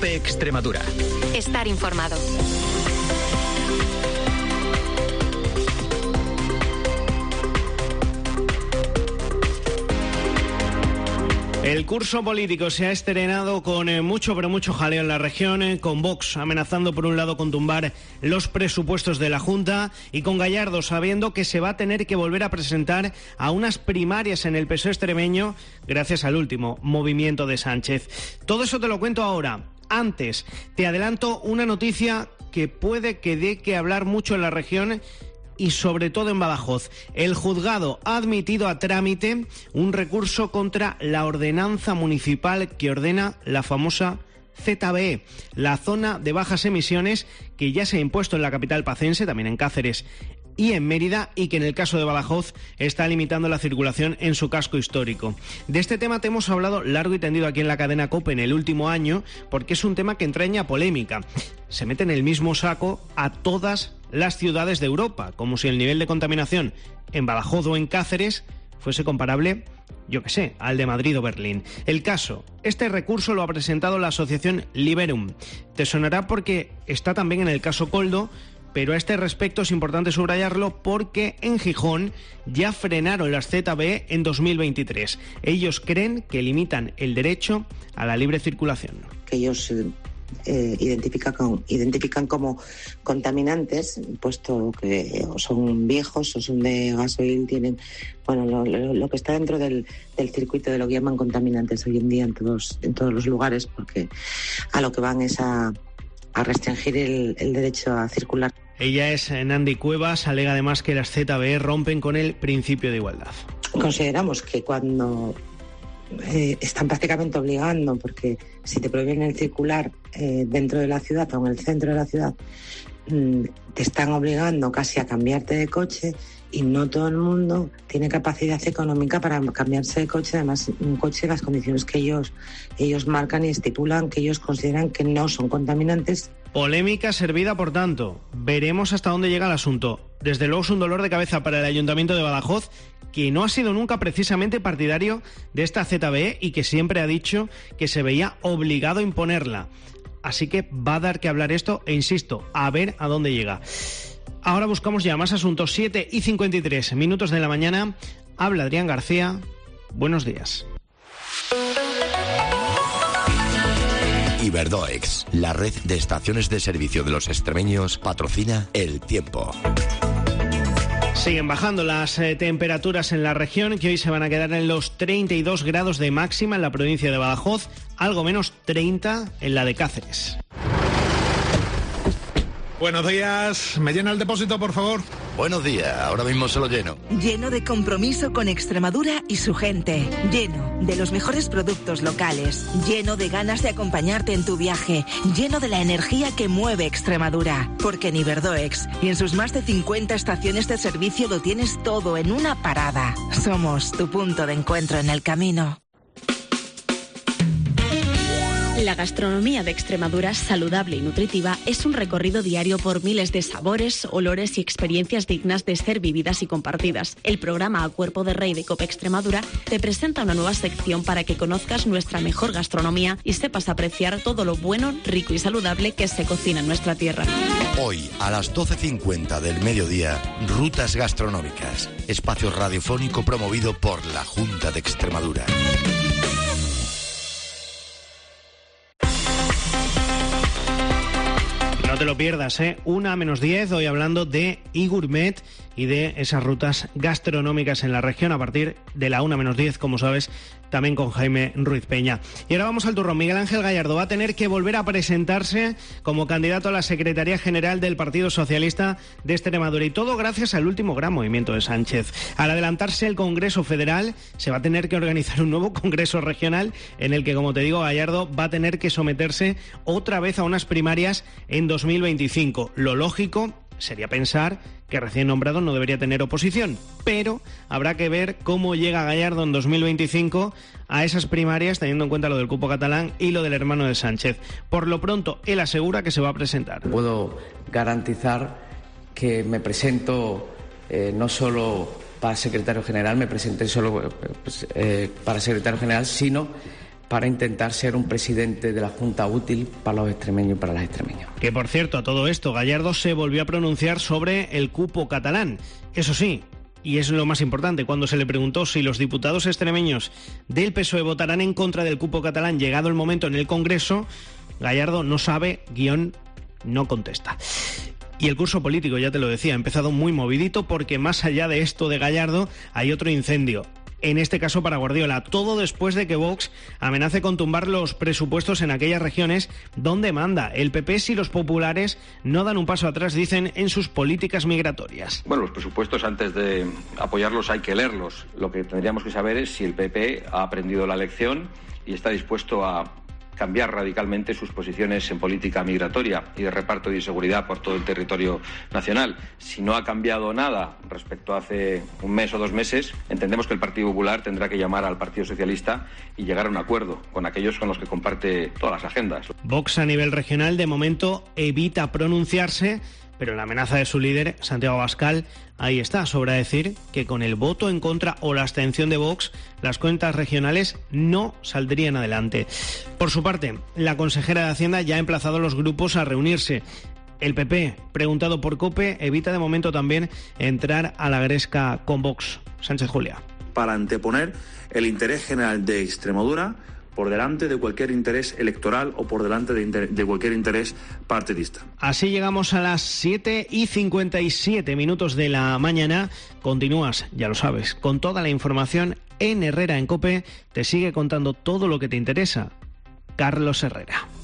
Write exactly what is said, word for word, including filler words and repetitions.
COPE Extremadura. Estar informado. El curso político se ha estrenado con eh, mucho, pero mucho jaleo en la región, eh, con Vox amenazando por un lado con tumbar los presupuestos de la Junta y con Gallardo sabiendo que se va a tener que volver a presentar a unas primarias en el P S O E extremeño gracias al último movimiento de Sánchez. Todo eso te lo cuento ahora. Antes, te adelanto una noticia que puede que dé que hablar mucho en la región y sobre todo en Badajoz. El juzgado ha admitido a trámite un recurso contra la ordenanza municipal que ordena la famosa Z B E, la zona de bajas emisiones que ya se ha impuesto en la capital pacense, también en Cáceres y en Mérida, y que en el caso de Badajoz está limitando la circulación en su casco histórico. De este tema te hemos hablado largo y tendido aquí en la cadena COPE en el último año, porque es un tema que entraña polémica. Se mete en el mismo saco a todas las ciudades de Europa, como si el nivel de contaminación en Badajoz o en Cáceres fuese comparable, yo qué sé, al de Madrid o Berlín. El caso, este recurso lo ha presentado la asociación Liberum. Te sonará porque está también en el caso Koldo, pero a este respecto es importante subrayarlo porque en Gijón ya frenaron las Z B E en dos mil veintitrés. Ellos creen que limitan el derecho a la libre circulación. Que ellos eh, identifican, con, identifican como contaminantes, puesto que o son viejos o son de gasoil, tienen bueno lo, lo, lo que está dentro del, del circuito de lo que llaman contaminantes hoy en día en todos, en todos los lugares, porque a lo que van es a, a restringir el, el derecho a circular. Ella es Nandi Cuevas, alega además que las Z B E rompen con el principio de igualdad. Consideramos que cuando eh, están prácticamente obligando, porque si te prohíben el circular eh, dentro de la ciudad o en el centro de la ciudad, mm, te están obligando casi a cambiarte de coche, y no todo el mundo tiene capacidad económica para cambiarse de coche, además un coche en las condiciones que ellos, ellos marcan y estipulan, que ellos consideran que no son contaminantes. Polémica servida, por tanto. Veremos hasta dónde llega el asunto. Desde luego es un dolor de cabeza para el Ayuntamiento de Badajoz, que no ha sido nunca precisamente partidario de esta Z B E y que siempre ha dicho que se veía obligado a imponerla. Así que va a dar que hablar esto e insisto, a ver a dónde llega. Ahora buscamos ya más asuntos. Siete y cincuenta y tres minutos de la mañana. Habla Adrián García. Buenos días. Iberdoex, la red de estaciones de servicio de los extremeños, patrocina El Tiempo. Siguen bajando las eh, temperaturas en la región, que hoy se van a quedar en los treinta y dos grados de máxima en la provincia de Badajoz, algo menos treinta en la de Cáceres. Buenos días, ¿me llena el depósito, por favor? Buenos días, ahora mismo se lo lleno. Lleno de compromiso con Extremadura y su gente. Lleno de los mejores productos locales. Lleno de ganas de acompañarte en tu viaje. Lleno de la energía que mueve Extremadura. Porque en Iberdoex y en sus más de cincuenta estaciones de servicio lo tienes todo en una parada. Somos tu punto de encuentro en el camino. La gastronomía de Extremadura, saludable y nutritiva, es un recorrido diario por miles de sabores, olores y experiencias dignas de ser vividas y compartidas. El programa A Cuerpo de Rey de COPE Extremadura te presenta una nueva sección para que conozcas nuestra mejor gastronomía y sepas apreciar todo lo bueno, rico y saludable que se cocina en nuestra tierra. Hoy, a las doce cincuenta del mediodía, Rutas Gastronómicas, espacio radiofónico promovido por la Junta de Extremadura. No te lo pierdas, ¿eh? Una menos diez, hoy hablando de iGourmet y de esas rutas gastronómicas en la región a partir de la una menos diez, como sabes, también con Jaime Ruiz Peña. Y ahora vamos al turrón. Miguel Ángel Gallardo va a tener que volver a presentarse como candidato a la Secretaría General del Partido Socialista de Extremadura, y todo gracias al último gran movimiento de Sánchez. Al adelantarse el Congreso Federal, se va a tener que organizar un nuevo Congreso Regional en el que, como te digo, Gallardo va a tener que someterse otra vez a unas primarias en dos mil veinticinco. Lo lógico sería pensar que recién nombrado no debería tener oposición, pero habrá que ver cómo llega Gallardo en dos mil veinticinco a esas primarias, teniendo en cuenta lo del cupo catalán y lo del hermano de Sánchez. Por lo pronto, él asegura que se va a presentar. Puedo garantizar que me presento eh, no solo para secretario general, me presenté solo eh, para secretario general, sino para intentar ser un presidente de la Junta útil para los extremeños y para las extremeñas. Que por cierto, a todo esto, Gallardo se volvió a pronunciar sobre el cupo catalán. Eso sí, y es lo más importante, cuando se le preguntó si los diputados extremeños del P S O E votarán en contra del cupo catalán llegado el momento en el Congreso, Gallardo no sabe, guión, no contesta. Y el curso político, ya te lo decía, ha empezado muy movidito porque más allá de esto de Gallardo hay otro incendio. En este caso para Guardiola, todo después de que Vox amenace con tumbar los presupuestos en aquellas regiones donde manda. El P P si los populares no dan un paso atrás, dicen, en sus políticas migratorias. Bueno, los presupuestos antes de apoyarlos hay que leerlos. Lo que tendríamos que saber es si el P P ha aprendido la lección y está dispuesto a cambiar radicalmente sus posiciones en política migratoria y de reparto de inseguridad por todo el territorio nacional. Si no ha cambiado nada respecto a hace un mes o dos meses, entendemos que el Partido Popular tendrá que llamar al Partido Socialista y llegar a un acuerdo con aquellos con los que comparte todas las agendas. Vox a nivel regional de momento evita pronunciarse, pero la amenaza de su líder, Santiago Abascal, ahí está. Sobra decir que con el voto en contra o la abstención de Vox, las cuentas regionales no saldrían adelante. Por su parte, la consejera de Hacienda ya ha emplazado a los grupos a reunirse. El P P, preguntado por COPE, evita de momento también entrar a la gresca con Vox. Sánchez Julia. Para anteponer el interés general de Extremadura por delante de cualquier interés electoral o por delante de, inter- de cualquier interés partidista. Así llegamos a las siete y cincuenta y siete minutos de la mañana. Continúas, ya lo sabes, con toda la información en Herrera en COPE. Te sigue contando todo lo que te interesa Carlos Herrera.